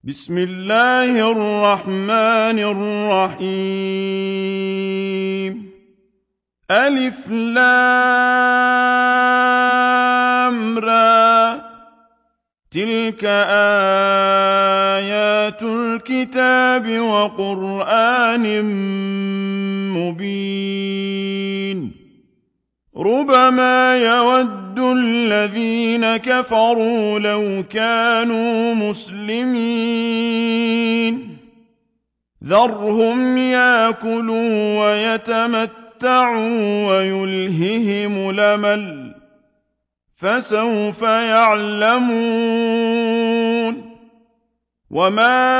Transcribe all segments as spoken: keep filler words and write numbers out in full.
بسم الله الرحمن الرحيم. ألف لام را، تلك آيات الكتاب وقرآن مبين. ربما يود الذين كفروا لو كانوا مسلمين. ذرهم يأكلوا ويتمتعوا ويلههم الأمل، فسوف يعلمون. وما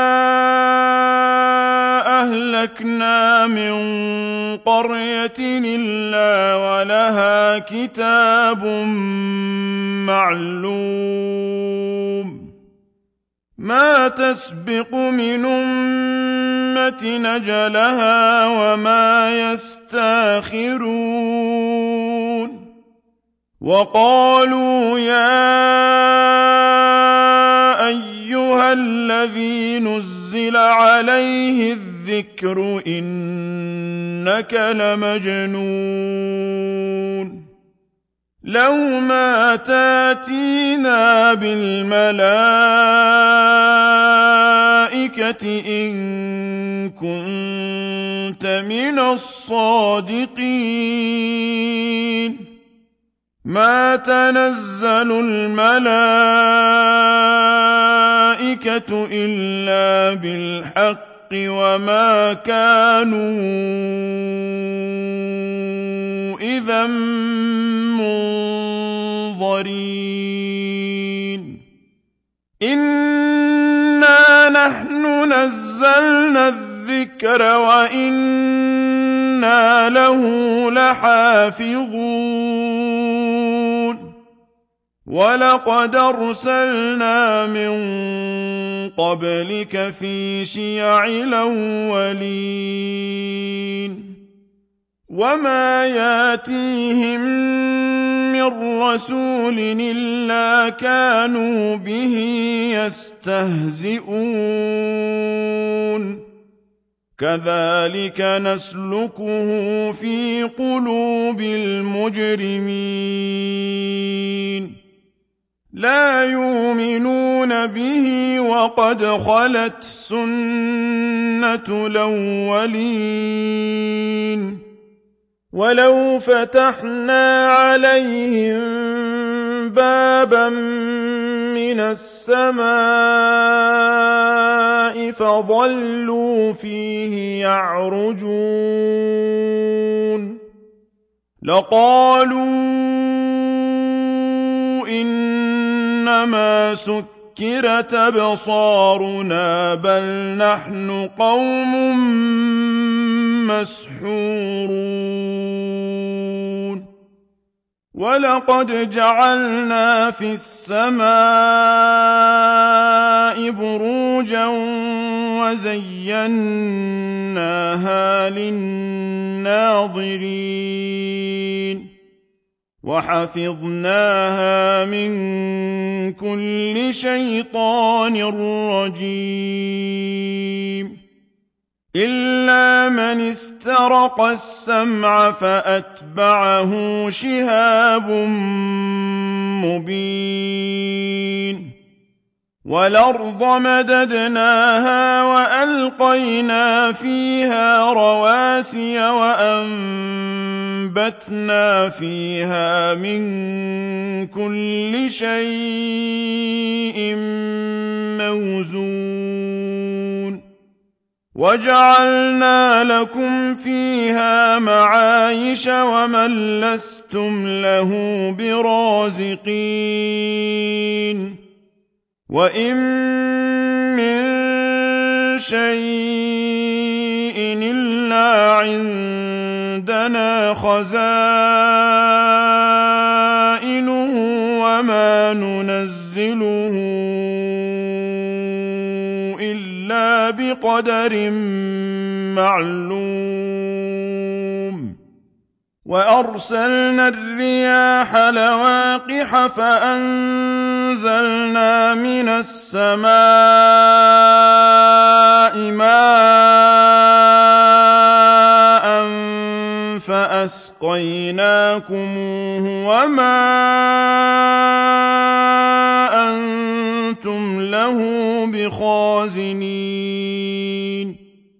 أهلكنا من قرية إلا ولها كتاب معلوم، ما تسبق من أمة أجلها وما يستاخرون. وقالوا يا أيها الذي نزل عليه الذكر إنك لمجنون. لو ما تاتينا بالملائكة إن كنت من الصادقين. ما تنزل الملائكة إلا بالحق وما كانوا إذا منظرين. إنا نحن نزلنا الذكر وإنا له لحافظون. ولقد أرسلنا من قبلك في شيع الأولين. وما ياتيهم من رسول إلا كانوا به يستهزئون. كذلك نسلكه في قلوب المجرمين. لا يؤمنون به وقد خلت سنة الأولين. ولو فتحنا عليهم بابا من السماء فظلوا فيه يعرجون لقالوا إنما سكرت أبصارنا بل نحن قوم مسحورون. ولقد جعلنا في السماء بروجا وزيناها للناظرين وحفظناها من كل شيطان رجيم. إلا من استرق السمع فأتبعه شهاب مبين. والأرض مددناها وألقينا فيها رواسي وأنبتنا فيها من كل شيء موزون. وجعلنا لكم فيها معايش ومن لستم له برازقين. وإن من شيء إلا عندنا خزائنه وما ننزله إلا بقدر معلوم. وأرسلنا الرياح لواقح فأنزلنا من السماء أسقيناكموه وما أنتم له بخازنين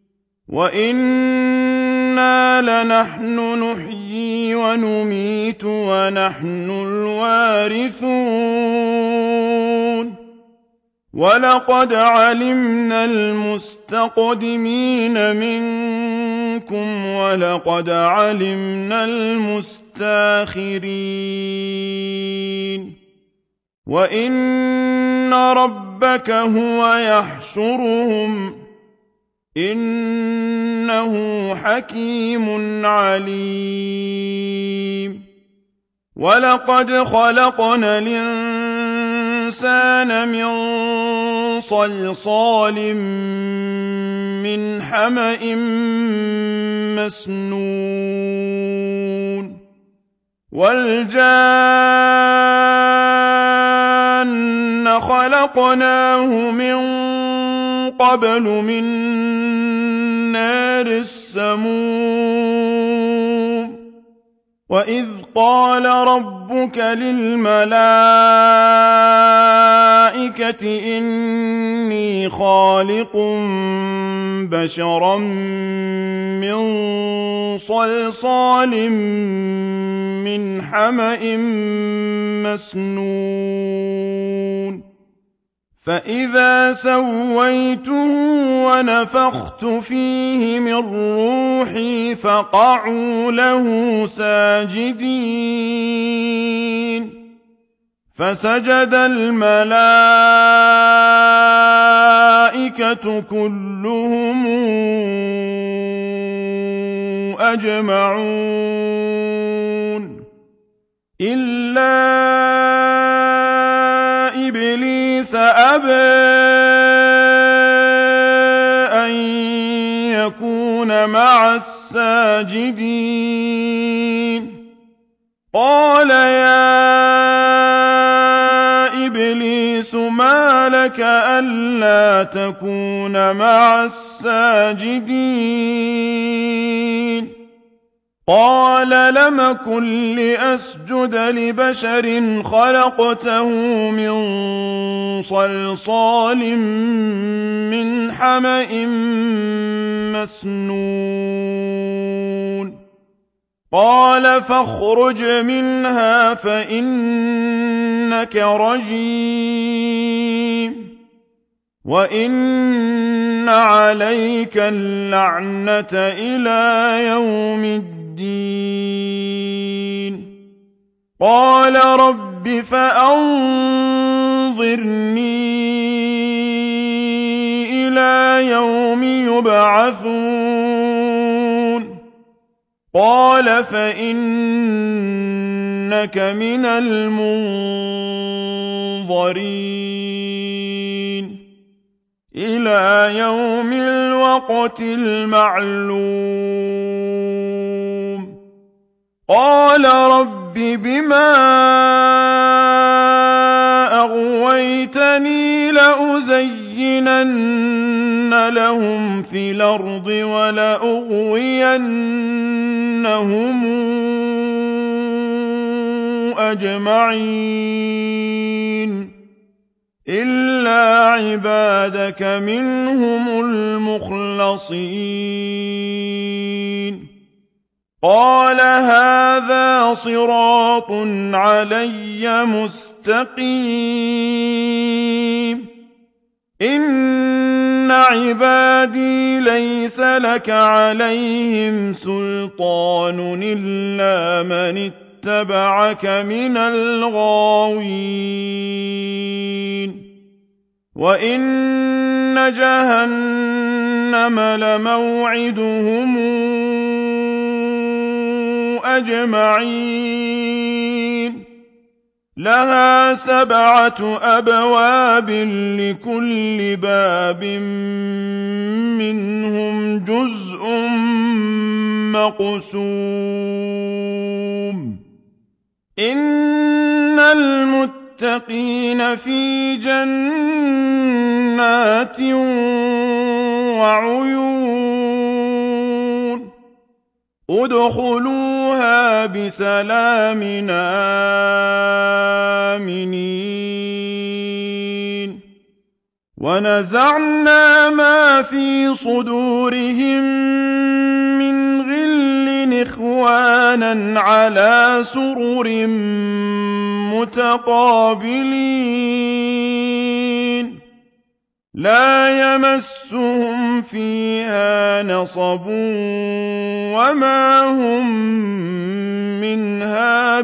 وإنا لنحن نحيي ونميت ونحن الوارثون ولقد علمنا المستقدمين منكم ولقد علمنا المستاخرين وإن ربك هو يحشرهم إنه حكيم عليم ولقد خلقنا الإنسان من صلصال من حمأ مسنون والجان خلقناه من قبل من نار السموم وإذ قال ربك للملائكة إني خالق بشرا من صلصال من حمأ مسنون فإذا سويته ونفخت فيه من روحي فقعوا له ساجدين فسجد الملائكة كلهم أجمعون إلا إبليس أبى أن يكون مع الساجدين قال يا إبليس ما لك ألا تكون مع الساجدين قال لم أكن لأسجد لبشر خلقته من صلصال من حمأ مسنون قال فاخرج منها فإنك رجيم وإن عليك اللعنة إلى يوم الدين قال رب فأنظرني إلى يوم يبعثون قال فإنك من المنظرين إلى يوم الوقت المعلوم قال رب بما أغويتني لأزينن لهم في الأرض ولأغوينهم أجمعين إلا عبادك منهم المخلصين قال هذا صراط علي مستقيم إن عبادي ليس لك عليهم سلطان إلا من اتبعك من الغاوين وإن جهنم لموعدهم أجمعين لها سبعة أبواب لكل باب منهم جزء مقسوم إن المتقين في جنات وعيون ادخلوها بسلام آمنين ونزعنا ما في صدورهم من غل إخوانا على سرر متقابلين لا يمسهم فيها نصب وما هم منها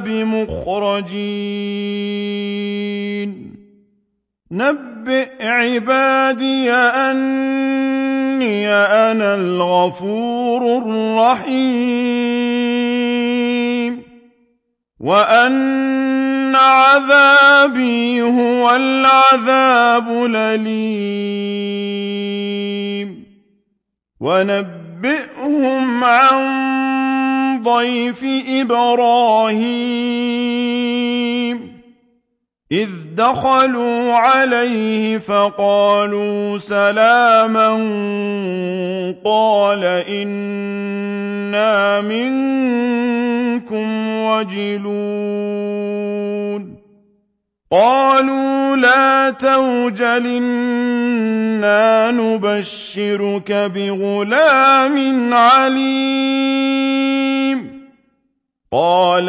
بمخرجين نبئ عبادي أني أنا الغفور الرحيم وأن عذابي هو العذاب الأليم ونبئهم عن ضيف إبراهيم إذ دخلوا عليه فقالوا سلاما قال إنا منكم وجلون قالوا لا توجل إنا نبشرك بغلام عليم قال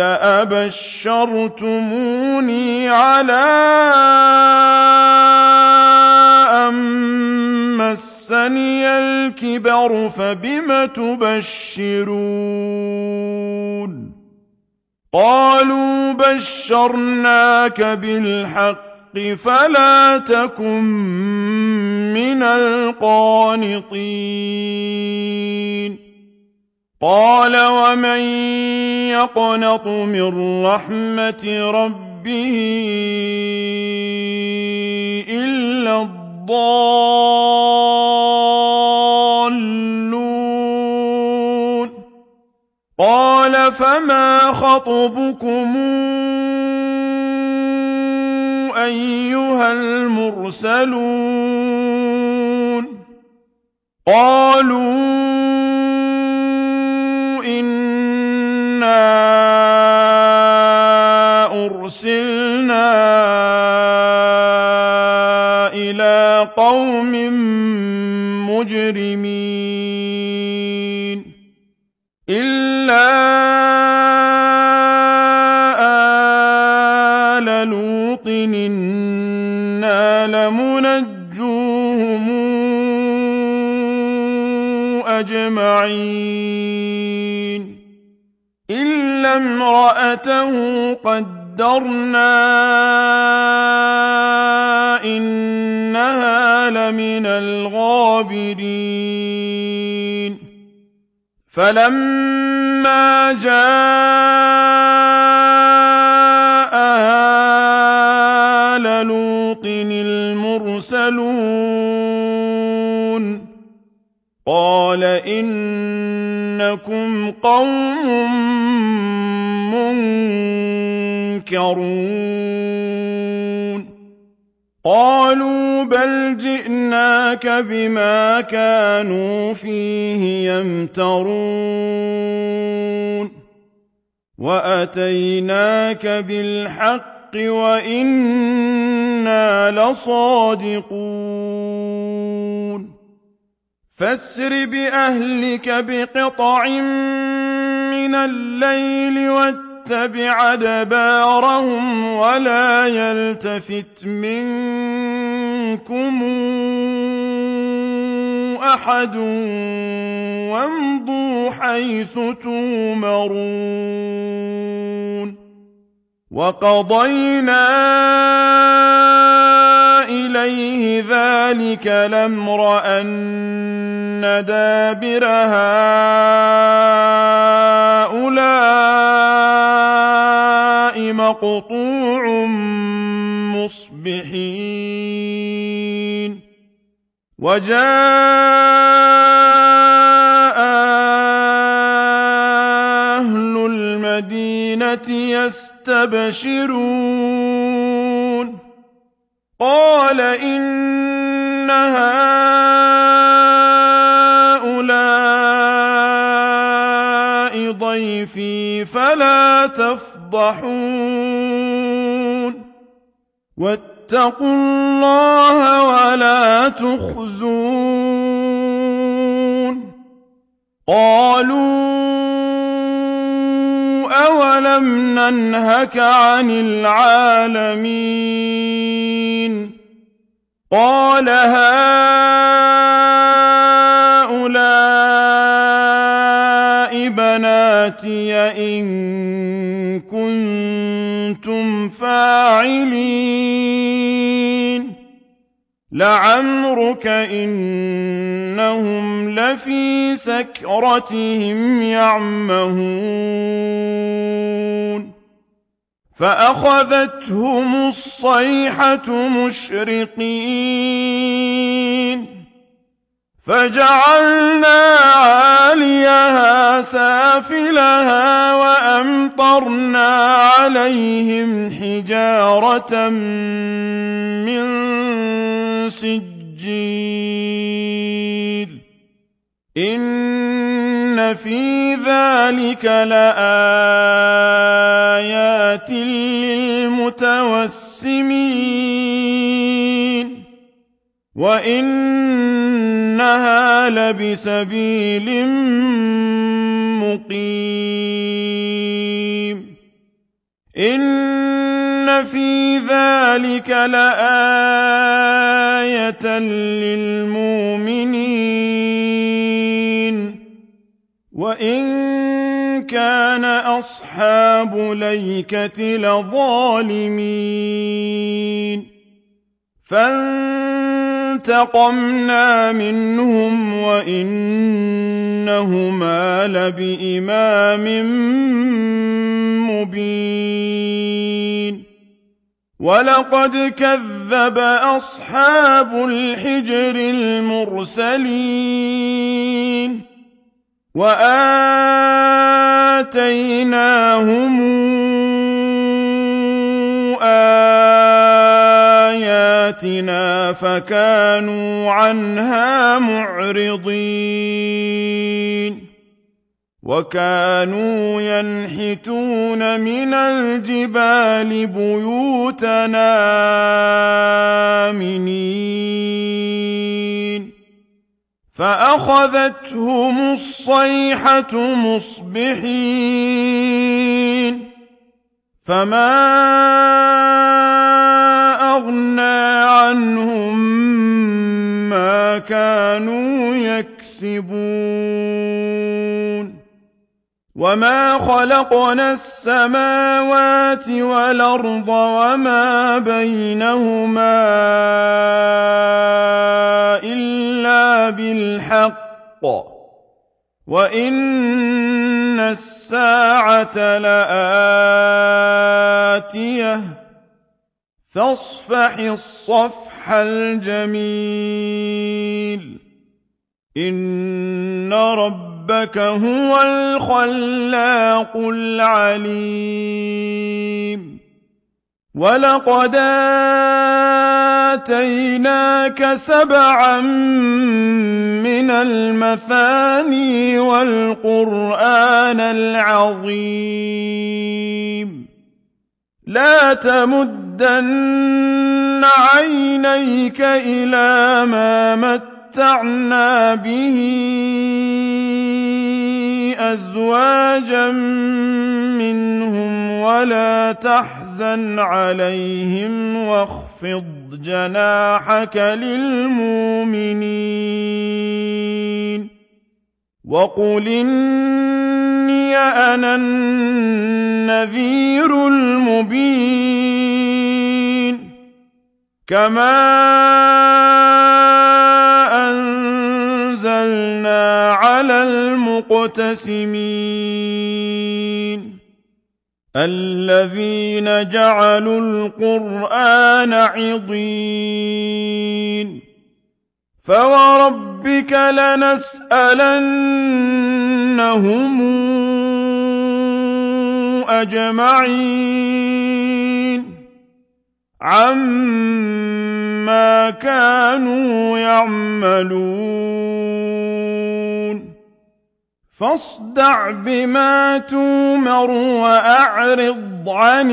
أبشرتموني على أن مسني الكبر فبم تبشرون قالوا بشرناك بالحق فلا تكن من القانطين قال ومن يقنط من رحمة ربه إلا الضالون قال فما خطبكم أيها المرسلون قالوا إنا أرسلنا إلى قوم مجرمين إلا آل لوط إنا لمنجوهم أجمعين إلا امرأته قدرنا إنها لمن الغابرين فلما جاء آل لوط المرسلون قال إنكم قوم منكرون قالوا بل جئناك بما كانوا فيه يمترون وأتيناك بالحق وإنا لصادقون فاسر بأهلك بقطع من الليل واتبع أدبارهم ولا يلتفت منكم أحد وامضوا حيث تؤمرون وقضينا إليه ذلك الأمر أن دابر هؤلاء مقطوع مصبحين وجاء أهل المدينة يستبشرون قال إن هؤلاء فلا تفضحون واتقوا الله ولا تخزون قالوا أولم ننهك عن العالمين قال هؤلاء بناتي إن كنتم فاعلين لعمرك إنهم لفي سكرتهم يعمهون فأخذتهم الصيحة مشرقين فجعلنا عاليها سافلها وأمطرنا عليهم حجارة من سجيل إن في ذلك لآيات للمتوسمين وإنها لبسبيل مقيم إن في ذلك لآية للمؤمنين وإن كان أصحاب ليكة لظالمين فانتقمنا منهم وإنهما لبإمام مبين ولقد كذب أصحاب الحجر المرسلين وآتيناهم آياتنا فكانوا عنها معرضين وكانوا ينحتون من الجبال بيوتنا آمنين فأخذتهم الصيحة مصبحين فما أغنى عنهم ما كانوا يكسبون وما خلقنا السماوات والأرض وما بينهما إلا بالحق وإن الساعة لآتية فاصفح الصفح الجميل إن ربك هو الخلاق العليم ولقد آتيناك سبعا من المثاني والقرآن العظيم لا تمدن عينيك إلى ما متعنا به أزواجا منهم ولا تحزن عليهم واخفض جناحك للمؤمنين وقل إني أنا النذير المبين كما أنزلنا على المقتسمين الذين جعلوا القرآن عضين فوربك لنسألنهم أجمعين عما كانوا يعملون فاصدع بما تومر وأعرض عن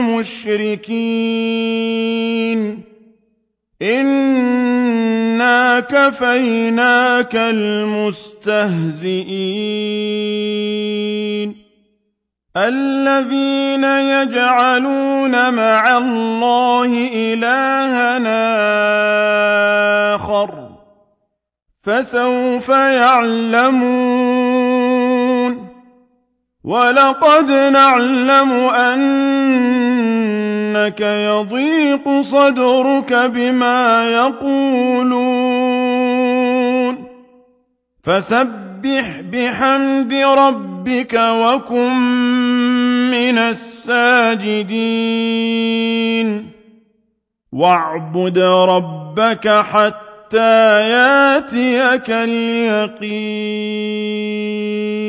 المشركين إنا كفيناك المستهزئين الذين يجعلون مع الله إلهًا آخر فسوف يعلمون ولقد نعلم أنك يضيق صدرك بما يقولون فسبح بحمد ربك وكن من الساجدين واعبد ربك حتى ياتيك اليقين